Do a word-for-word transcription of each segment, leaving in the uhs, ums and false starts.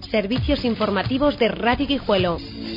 Servicios informativos de Radio Guijuelo.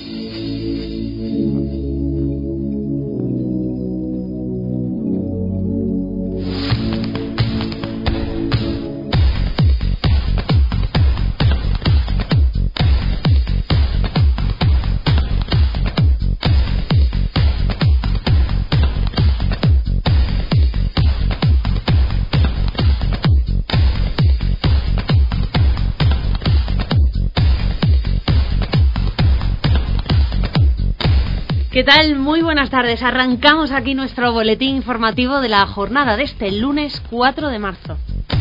¿Qué tal? Muy buenas tardes. Arrancamos aquí nuestro boletín informativo de la jornada de este lunes cuatro de marzo.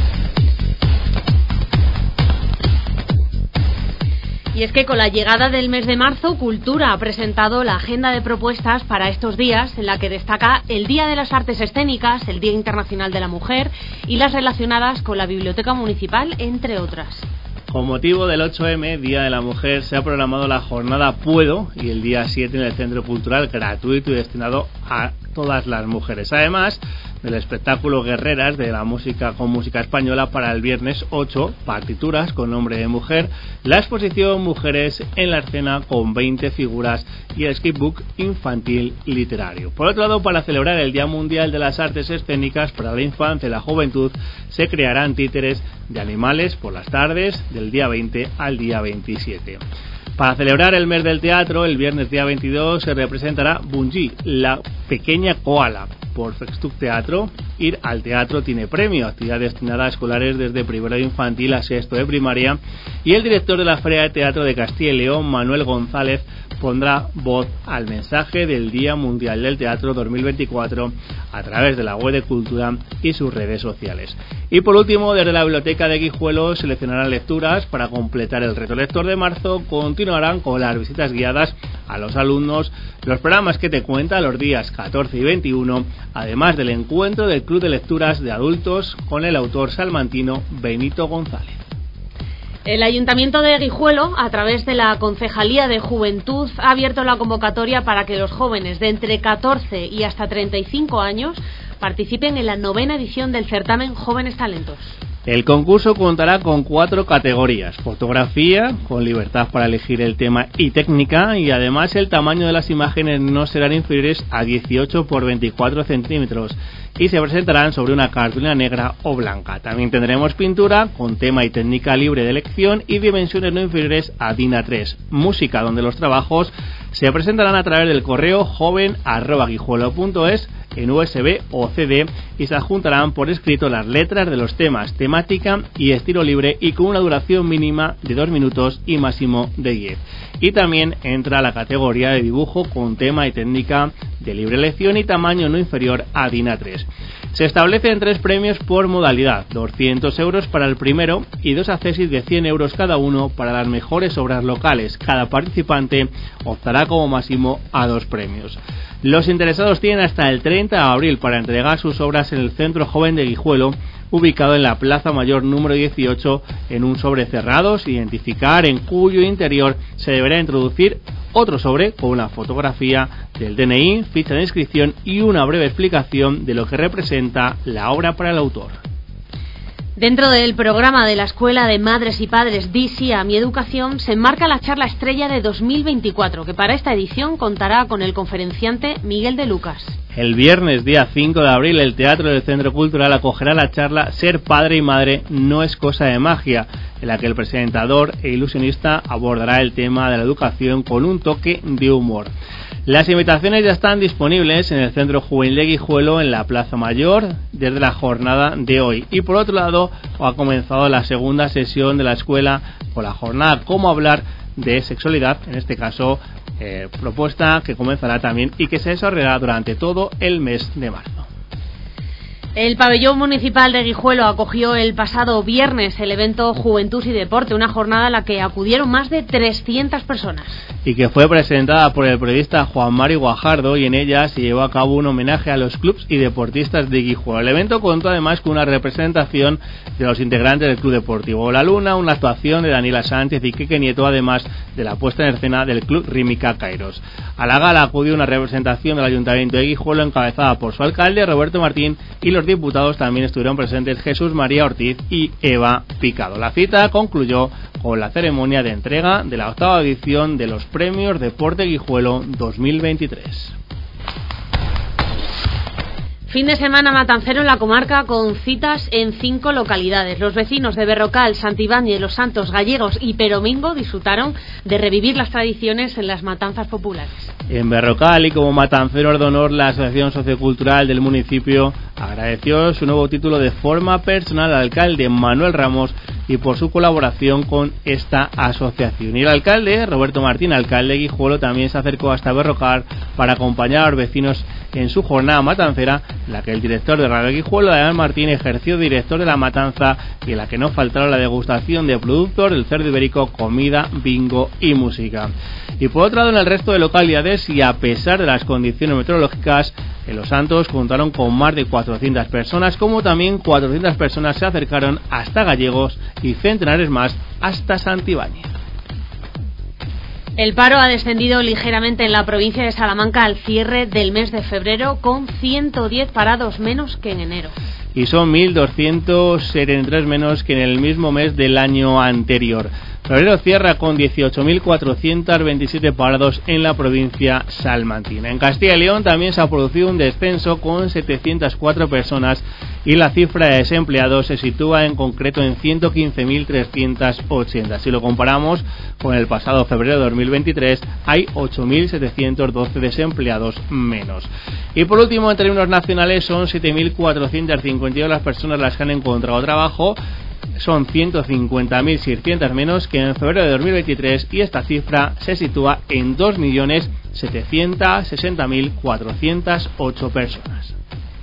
Y es que con la llegada del mes de marzo, Cultura ha presentado la agenda de propuestas para estos días, en la que destaca el Día de las Artes Escénicas, el Día Internacional de la Mujer y las relacionadas con la Biblioteca Municipal, entre otras. Con motivo del ocho eme, Día de la Mujer, se ha programado la jornada Puedo y el día siete en el Centro Cultural, gratuito y destinado a todas las mujeres. Además del espectáculo Guerreras de la música con música española para el viernes ocho, partituras con nombre de mujer, la exposición Mujeres en la escena con veinte figuras y el sketchbook infantil literario. Por otro lado, para celebrar el Día Mundial de las Artes Escénicas para la Infancia y la Juventud, se crearán títeres de animales por las tardes del día veinte al día veintisiete. Para celebrar el mes del teatro, el viernes día veintidós se representará Bunji, la pequeña koala. Por Fextuc Teatro, ir al teatro tiene premio, actividad destinada a escolares desde primero de infantil a sexto de primaria, y el director de la Feria de Teatro de Castilla y León, Manuel González, pondrá voz al mensaje del Día Mundial del Teatro dos mil veinticuatro a través de la web de Cultura y sus redes sociales. Y por último, desde la Biblioteca de Guijuelo seleccionarán lecturas para completar el reto lector de marzo. Continuarán con las visitas guiadas a los alumnos, los programas que te cuenta los días catorce y veintiuno, además del encuentro del Club de Lecturas de Adultos con el autor salmantino Benito González. El Ayuntamiento de Guijuelo, a través de la Concejalía de Juventud, ha abierto la convocatoria para que los jóvenes de entre catorce y hasta treinta y cinco años participen en la novena edición del certamen Jóvenes Talentos. El concurso contará con cuatro categorías: fotografía, con libertad para elegir el tema y técnica, y además el tamaño de las imágenes no serán inferiores a dieciocho por veinticuatro centímetros y se presentarán sobre una cartulina negra o blanca. También tendremos pintura con tema y técnica libre de elección y dimensiones no inferiores a D I N A tres. Música, donde los trabajos se presentarán a través del correo joven arroba guijuelo punto es en U S B o C D y se adjuntarán por escrito las letras de los temas, temática y estilo libre, y con una duración mínima de dos minutos y máximo de diez. Y también entra la categoría de dibujo con tema y técnica de libre elección y tamaño no inferior a D I N A tres. Se establecen tres premios por modalidad: doscientos euros para el primero y dos accesis de cien euros cada uno para las mejores obras locales. Cada participante optará como máximo a dos premios. Los interesados tienen hasta el treinta de abril para entregar sus obras en el Centro Joven de Guijuelo, ubicado en la Plaza Mayor número dieciocho, en un sobre cerrado, sin identificar, en cuyo interior se deberá introducir otro sobre con una fotografía del D N I, ficha de inscripción y una breve explicación de lo que representa la obra para el autor. Dentro del programa de la Escuela de Madres y Padres DISIA Mi Educación se enmarca la charla estrella de dos mil veinticuatro, que para esta edición contará con el conferenciante Miguel de Lucas. El viernes día cinco de abril el Teatro del Centro Cultural acogerá la charla Ser padre y madre no es cosa de magia, en la que el presentador e ilusionista abordará el tema de la educación con un toque de humor. Las invitaciones ya están disponibles en el Centro Juvenil de Guijuelo, en la Plaza Mayor, desde la jornada de hoy. Y por otro lado, ha comenzado la segunda sesión de la escuela con la jornada Cómo hablar de sexualidad, en este caso eh, propuesta que comenzará también y que se desarrollará durante todo el mes de marzo. El pabellón municipal de Guijuelo acogió el pasado viernes el evento Juventud y Deporte, una jornada a la que acudieron más de trescientas personas. Y que fue presentada por el periodista Juan Mari Guajardo, y en ella se llevó a cabo un homenaje a los clubs y deportistas de Guijuelo. El evento contó además con una representación de los integrantes del Club Deportivo La Luna, una actuación de Daniela Sánchez y Quique Nieto, además de la puesta en escena del Club Rímica Kairos. A la gala acudió una representación del Ayuntamiento de Guijuelo encabezada por su alcalde Roberto Martín y los los diputados también estuvieron presentes Jesús María Ortiz y Eva Picado. La cita concluyó con la ceremonia de entrega de la octava edición de los Premios Deporte Guijuelo dos mil veintitrés. Fin de semana matancero en la comarca con citas en cinco localidades. Los vecinos de Berrocal, Santibáñez, Los Santos, Gallegos y Peromingo disfrutaron de revivir las tradiciones en las matanzas populares. En Berrocal, y como matanceros de honor, la Asociación Sociocultural del municipio agradeció su nuevo título de forma personal al alcalde Manuel Ramos y por su colaboración con esta asociación. Y el alcalde, Roberto Martín, alcalde de Guijuelo, también se acercó hasta Berrocal para acompañar a los vecinos en su jornada matancera, en la que el director de Radio Guijuelo, Adán Martín, ejerció director de la matanza y en la que no faltaron la degustación de productos del cerdo ibérico, comida, bingo y música. Y por otro lado, en el resto de localidades, y a pesar de las condiciones meteorológicas, en Los Santos contaron con más de cuatrocientas personas, como también cuatrocientas personas se acercaron hasta Gallegos y centenares más hasta Santibáñez. El paro ha descendido ligeramente en la provincia de Salamanca al cierre del mes de febrero, con ciento diez parados menos que en enero. Y son mil doscientos setenta y tres menos que en el mismo mes del año anterior. Febrero cierra con dieciocho mil cuatrocientos veintisiete parados en la provincia salmantina. En Castilla y León también se ha producido un descenso con setecientas cuatro personas y la cifra de desempleados se sitúa en concreto en ciento quince mil trescientos ochenta. Si lo comparamos con el pasado febrero de dos mil veintitrés, hay ocho mil setecientos doce desempleados menos. Y por último, en términos nacionales, son siete mil cuatrocientas cincuenta y dos las personas las que han encontrado trabajo. Son ciento cincuenta mil seiscientos menos que en febrero de dos mil veintitrés, y esta cifra se sitúa en dos millones setecientos sesenta mil cuatrocientas ocho personas.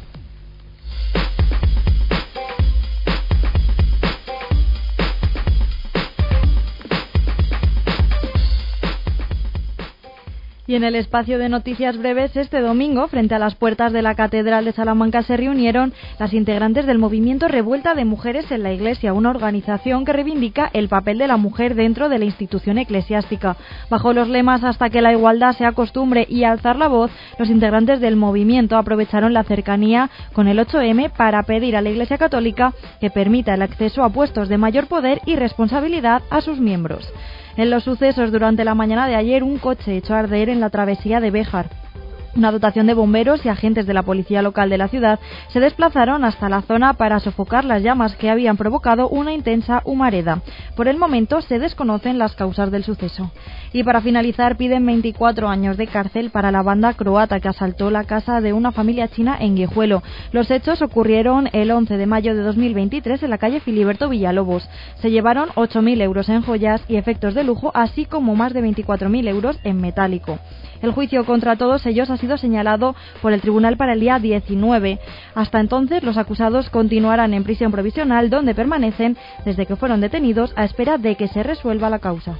Y en el espacio de noticias breves, este domingo, frente a las puertas de la Catedral de Salamanca, se reunieron las integrantes del movimiento Revuelta de Mujeres en la Iglesia, una organización que reivindica el papel de la mujer dentro de la institución eclesiástica. Bajo los lemas "hasta que la igualdad sea costumbre" y "alzar la voz", los integrantes del movimiento aprovecharon la cercanía con el ocho eme para pedir a la Iglesia Católica que permita el acceso a puestos de mayor poder y responsabilidad a sus miembros. En los sucesos durante la mañana de ayer, un coche echó a arder en la travesía de Béjar. Una dotación de bomberos y agentes de la policía local de la ciudad se desplazaron hasta la zona para sofocar las llamas que habían provocado una intensa humareda. Por el momento se desconocen las causas del suceso. Y para finalizar, piden veinticuatro años de cárcel para la banda croata que asaltó la casa de una familia china en Guijuelo. Los hechos ocurrieron el once de mayo de dos mil veintitrés en la calle Filiberto Villalobos. Se llevaron ocho mil euros en joyas y efectos de lujo, así como más de veinticuatro mil euros en metálico. El juicio contra todos ellos ha sido señalado por el tribunal para el día diecinueve. Hasta entonces, los acusados continuarán en prisión provisional, donde permanecen desde que fueron detenidos a espera de que se resuelva la causa.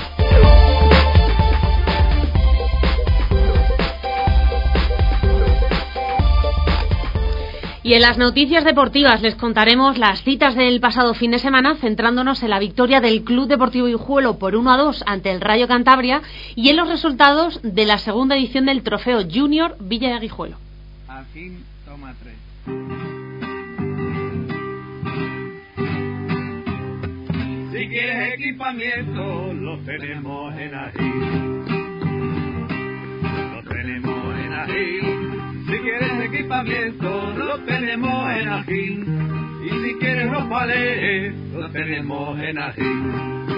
Y en las noticias deportivas les contaremos las citas del pasado fin de semana, centrándonos en la victoria del Club Deportivo Guijuelo por uno a dos ante el Rayo Cantabria y en los resultados de la segunda edición del Trofeo Junior Villa de Guijuelo. Ajín, toma tres. Si quieres equipamiento, lo tenemos en Ajín. Lo tenemos en Ajín. Si quieres equipamiento, lo tenemos en Ajín. Y si quieres ropales, lo tenemos en Ajín.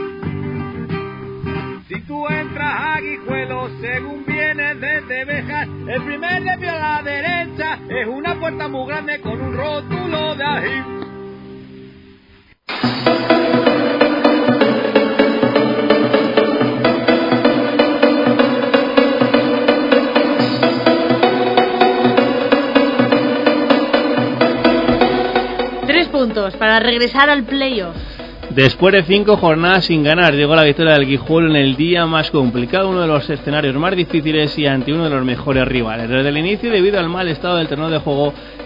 Si tú entras a Guijuelo, según vienes desde Béjar, el primer desvío a la derecha es una puerta muy grande con un rótulo de Ajín. Puntos para regresar al playoff. Después de cinco jornadas sin ganar, llegó la victoria del Guijuelo en el día más complicado, uno de los escenarios más difíciles y ante uno de los mejores rivales. Desde el inicio, debido al mal estado del terreno de juego,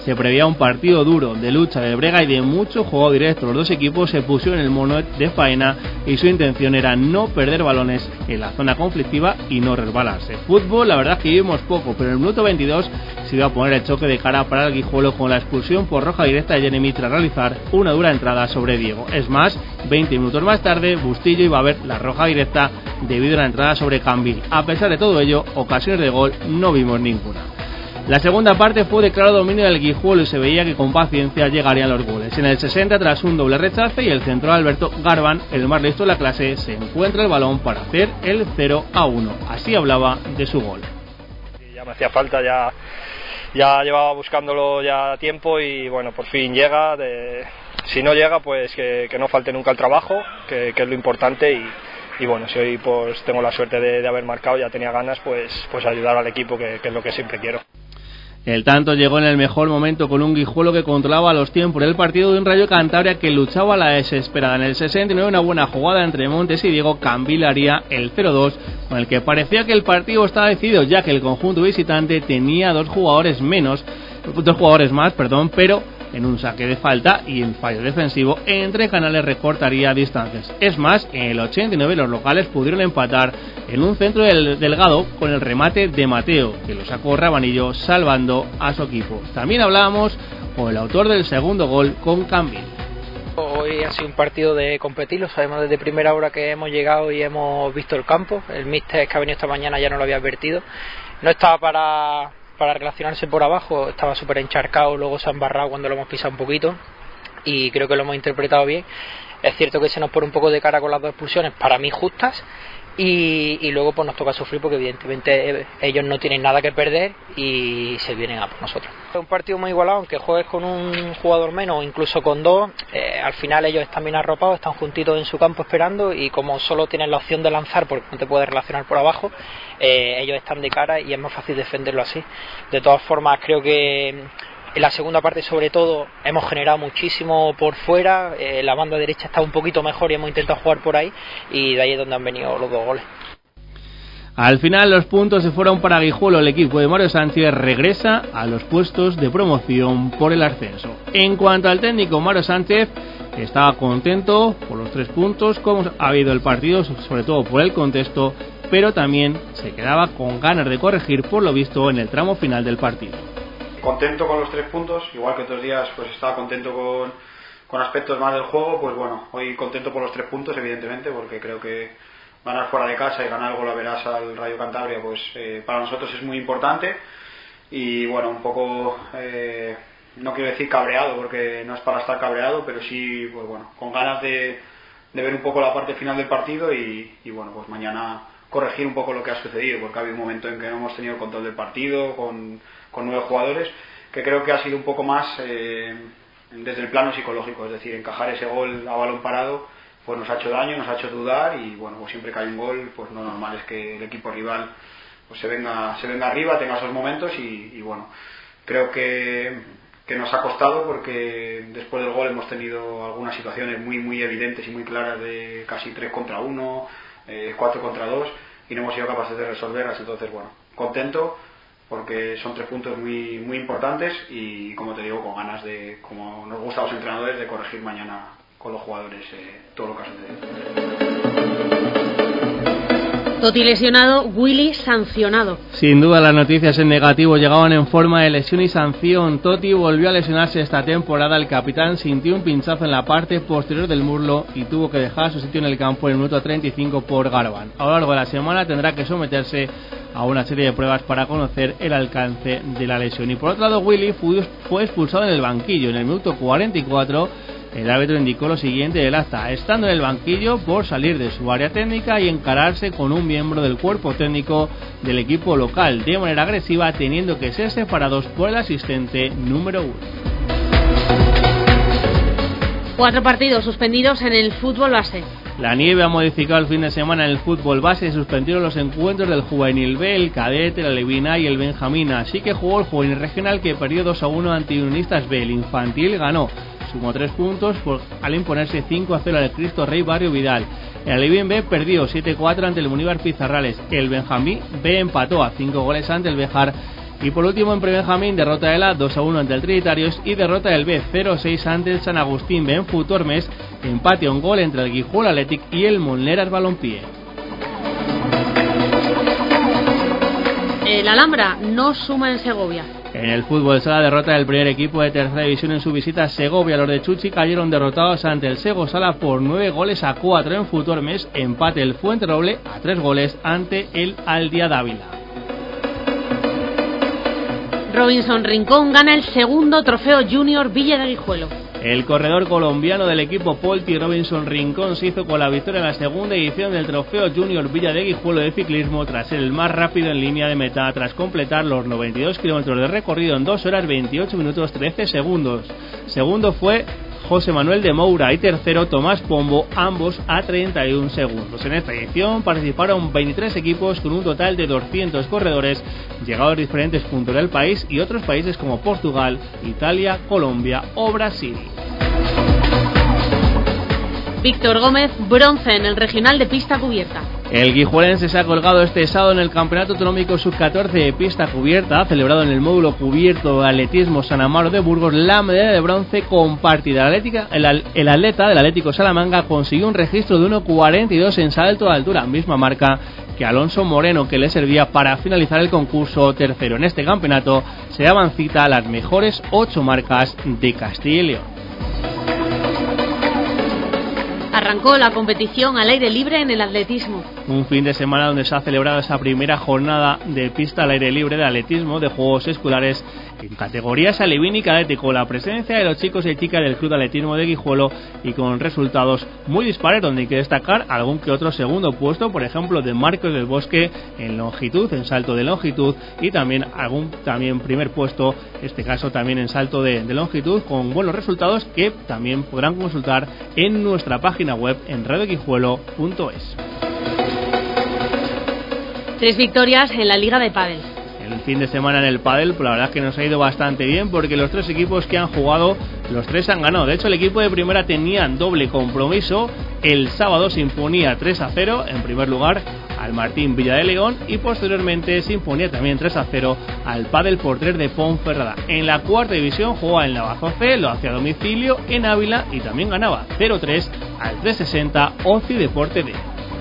se preveía un partido duro, de lucha, de brega y de mucho juego directo. Los dos equipos se pusieron el mono de faena y su intención era no perder balones en la zona conflictiva y no resbalarse. Fútbol, la verdad es que vimos poco, pero en el minuto veintidós se iba a poner el choque de cara para el Guijuelo con la expulsión por roja directa de Jeremy tras realizar una dura entrada sobre Diego. Es más, veinte minutos más tarde, Bustillo iba a ver la roja directa debido a la entrada sobre Cambil. A pesar de todo ello, ocasiones de gol no vimos ninguna. La segunda parte fue de claro dominio del Guijuelo y se veía que con paciencia llegarían los goles. En el sesenta, tras un doble rechace y el central Alberto Garban, el más listo de la clase, se encuentra el balón para hacer el cero a uno. Así hablaba de su gol. Ya me hacía falta, ya, ya llevaba buscándolo ya tiempo y bueno, por fin llega. De, si no llega, pues que, que no falte nunca el trabajo, que, que es lo importante y... Y bueno, si hoy pues tengo la suerte de, de haber marcado, ya tenía ganas, pues, pues ayudar al equipo, que, que es lo que siempre quiero. El tanto llegó en el mejor momento con un Guijuelo que controlaba los tiempos del partido de un Rayo Cantabria que luchaba a la desesperada. En el sesenta y nueve, una buena jugada entre Montes y Diego, Cambil haría el cero dos, con el que parecía que el partido estaba decidido, ya que el conjunto visitante tenía dos jugadores menos, dos jugadores más, perdón, pero en un saque de falta y en fallo defensivo, entre Canales recortaría distancias. Es más, en el ochenta y nueve los locales pudieron empatar en un centro del Delgado con el remate de Mateo, que lo sacó Rabanillo salvando a su equipo. También hablábamos con el autor del segundo gol, con Cambil. Hoy ha sido un partido de competir, lo sabemos desde primera hora que hemos llegado y hemos visto el campo. El míster que ha venido esta mañana ya no lo había advertido. No estaba para... para relacionarse por abajo, estaba súper encharcado, luego se ha embarrado cuando lo hemos pisado un poquito y creo que lo hemos interpretado bien. Es cierto que se nos pone un poco de cara con las dos expulsiones, para mí justas, y, y luego pues nos toca sufrir porque evidentemente ellos no tienen nada que perder y se vienen a por nosotros. Es un partido muy igualado, aunque juegues con un jugador menos o incluso con dos, eh, al final ellos están bien arropados, están juntitos en su campo esperando y como solo tienen la opción de lanzar porque no te puedes relacionar por abajo, eh, ellos están de cara y es más fácil defenderlo así. De todas formas creo que en la segunda parte sobre todo hemos generado muchísimo por fuera, eh, la banda derecha está un poquito mejor y hemos intentado jugar por ahí y de ahí es donde han venido los dos goles. Al final los puntos se fueron para Guijuelo. El equipo de Mario Sánchez regresa a los puestos de promoción por el ascenso. En cuanto al técnico, Mario Sánchez estaba contento por los tres puntos, como ha habido el partido, sobre todo por el contexto, pero también se quedaba con ganas de corregir por lo visto en el tramo final del partido. Contento con los tres puntos, igual que otros días pues estaba contento con, con aspectos más del juego, pues bueno, hoy contento por los tres puntos evidentemente, porque creo que ganar fuera de casa y ganar el Golaveras al Rayo Cantabria pues eh, para nosotros es muy importante y bueno, un poco eh, no quiero decir cabreado porque no es para estar cabreado, pero sí pues bueno, con ganas de, de ver un poco la parte final del partido y, y bueno, pues mañana corregir un poco lo que ha sucedido, porque ha habido un momento en que no hemos tenido el control del partido con, con nueve jugadores, que creo que ha sido un poco más eh, desde el plano psicológico, es decir, encajar ese gol a balón parado pues nos ha hecho daño, nos ha hecho dudar y bueno, pues siempre que hay un gol pues lo normal es que el equipo rival pues se venga, se venga arriba, tenga esos momentos y, y bueno, creo que, que nos ha costado porque después del gol hemos tenido algunas situaciones muy muy evidentes y muy claras de casi tres contra uno, eh, cuatro contra dos y no hemos sido capaces de resolverlas. Entonces bueno, contento porque son tres puntos muy muy importantes y como te digo, con ganas de, como nos gusta a los entrenadores, de corregir mañana con los jugadores eh, todo lo que ha sucedido. Toti lesionado, Willy sancionado. Sin duda las noticias en negativo llegaban en forma de lesión y sanción. Toti volvió a lesionarse esta temporada. El capitán sintió un pinchazo en la parte posterior del muslo y tuvo que dejar su sitio en el campo en el minuto treinta y cinco por Garban. A lo largo de la semana tendrá que someterse a una serie de pruebas para conocer el alcance de la lesión. Y por otro lado, Willy fue expulsado en el banquillo en el minuto cuarenta y cuatro. El árbitro indicó lo siguiente del acta: estando en el banquillo por salir de su área técnica y encararse con un miembro del cuerpo técnico del equipo local de manera agresiva, teniendo que ser separados por el asistente número uno. Cuatro partidos suspendidos en el fútbol base. La nieve ha modificado el fin de semana en el fútbol base. Se suspendieron los encuentros del Juvenil B, el Cadete, la Levina y el Benjamina. Así que jugó el Juvenil Regional, que perdió dos a uno ante Unionistas B. El Infantil ganó, sumó tres puntos por, al imponerse cinco a cero al Cristo Rey Barrio Vidal. El Alevin B perdió siete a cuatro ante el Muníbar Pizarrales. El Benjamín B empató a cinco goles ante el Bejar Y por último en Prebenjamín, derrota del A dos a uno ante el Trinitarios y derrota del B cero a seis ante el San Agustín Benfutormes, empate a un gol entre el Guijuelo Athletic y el Monleras Balompié. El Alhambra no suma en Segovia. En el fútbol sala, derrota del primer equipo de tercera división en su visita a Segovia. Los de Chuchi cayeron derrotados ante el Sego Sala por nueve goles a cuatro en Futormes. Empate el Fuenteroble a tres goles ante el Aldia Dávila. Robinson Rincón gana el segundo trofeo Junior Villa de Guijuelo. El corredor colombiano del equipo Polti, Robinson Rincón, se hizo con la victoria en la segunda edición del trofeo Junior Villa de Guijuelo de ciclismo tras ser el más rápido en línea de meta, tras completar los noventa y dos kilómetros de recorrido en dos horas veintiocho minutos trece segundos. Segundo fue José Manuel de Moura y tercero Tomás Pombo, ambos a treinta y un segundos. En esta edición participaron veintitrés equipos con un total de doscientos corredores llegados a diferentes puntos del país y otros países como Portugal, Italia, Colombia o Brasil. Víctor Gómez, bronce en el regional de pista cubierta. El guijuelense se ha colgado este sábado en el Campeonato Autonómico sub catorce de pista cubierta, celebrado en el módulo cubierto de atletismo San Amaro de Burgos, la medalla de bronce compartida. Atlética, el, el atleta del Atlético Salamanca consiguió un registro de uno cuarenta y dos en salto de altura, misma marca que Alonso Moreno, que le servía para finalizar el concurso tercero. En este campeonato se daban cita a las mejores ocho marcas de Castilla y León. Arrancó la competición al aire libre en el atletismo. Un fin de semana donde se ha celebrado esa primera jornada de pista al aire libre de atletismo de Juegos Escolares en categorías alevín y cadete, con la presencia de los chicos y chicas del Club de Atletismo de Guijuelo y con resultados muy dispares, donde hay que destacar algún que otro segundo puesto, por ejemplo de Marcos del Bosque en longitud, en salto de longitud, y también algún también primer puesto, este caso también en salto de, de longitud, con buenos resultados que también podrán consultar en nuestra página web en radio guijuelo punto es. Tres victorias en la Liga de Pádel. El fin de semana en el pádel, pues la verdad es que nos ha ido bastante bien, porque los tres equipos que han jugado, los tres han ganado. De hecho, el equipo de primera tenía doble compromiso. El sábado se imponía tres a cero en primer lugar al Martín Villa de León y posteriormente se imponía también tres a cero al Pádel por tres de Ponferrada. En la cuarta división jugaba el Navajo C, lo hacía a domicilio en Ávila y también ganaba cero tres al trescientos sesenta Oci Deporte D.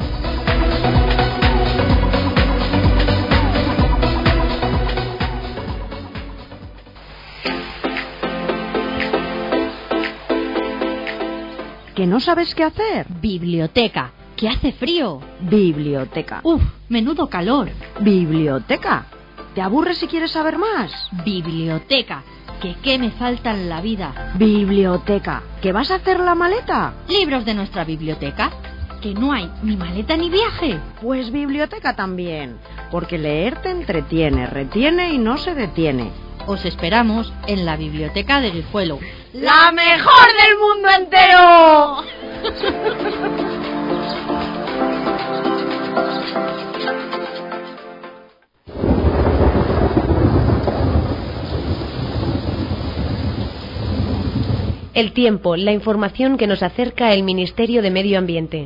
¿Que no sabes qué hacer? Biblioteca. ¿Que hace frío? Biblioteca. Uf, menudo calor. Biblioteca. ¿Te aburres si quieres saber más? Biblioteca. ¿Que qué me falta en la vida? Biblioteca. ¿Que vas a hacer la maleta? Libros de nuestra biblioteca. ¿Que no hay ni maleta ni viaje? Pues biblioteca también. Porque leer te entretiene, retiene y no se detiene. Os esperamos en la biblioteca de Guijuelo. ¡La mejor del mundo entero! El tiempo, la información que nos acerca el Ministerio de Medio Ambiente.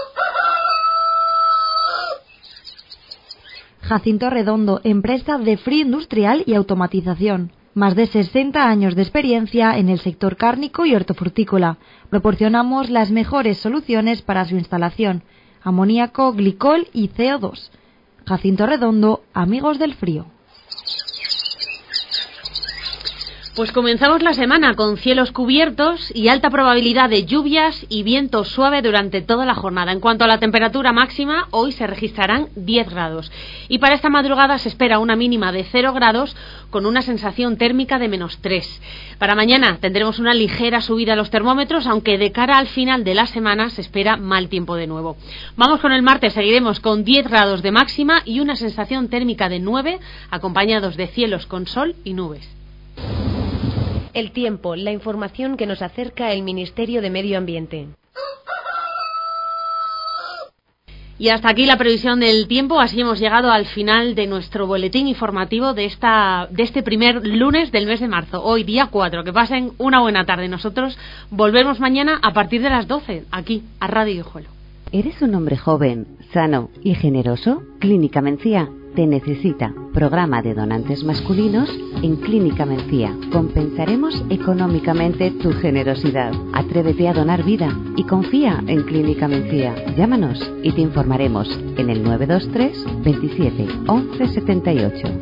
Jacinto Redondo, empresa de frío industrial y automatización. Más de sesenta años de experiencia en el sector cárnico y hortofrutícola. Proporcionamos las mejores soluciones para su instalación: amoníaco, glicol y C O dos. Jacinto Redondo, amigos del frío. Pues comenzamos la semana con cielos cubiertos y alta probabilidad de lluvias y viento suave durante toda la jornada. En cuanto a la temperatura máxima, hoy se registrarán diez grados. Y para esta madrugada se espera una mínima de cero grados con una sensación térmica de menos tres. Para mañana tendremos una ligera subida a los termómetros, aunque de cara al final de la semana se espera mal tiempo de nuevo. Vamos con el martes, seguiremos con diez grados de máxima y una sensación térmica de nueve, acompañados de cielos con sol y nubes. El tiempo, la información que nos acerca el Ministerio de Medio Ambiente. Y hasta aquí la previsión del tiempo. Así hemos llegado al final de nuestro boletín informativo de esta de este primer lunes del mes de marzo. Hoy, día cuatro. Que pasen una buena tarde. Nosotros volvemos mañana a partir de las doce, aquí, a Radio Guijuelo. ¿Eres un hombre joven, sano y generoso? Clínica Mencía te necesita. Programa de donantes masculinos en Clínica Mencía. Compensaremos económicamente tu generosidad. Atrévete a donar vida y confía en Clínica Mencía. Llámanos y te informaremos en el nueve dos tres veintisiete once setenta y ocho.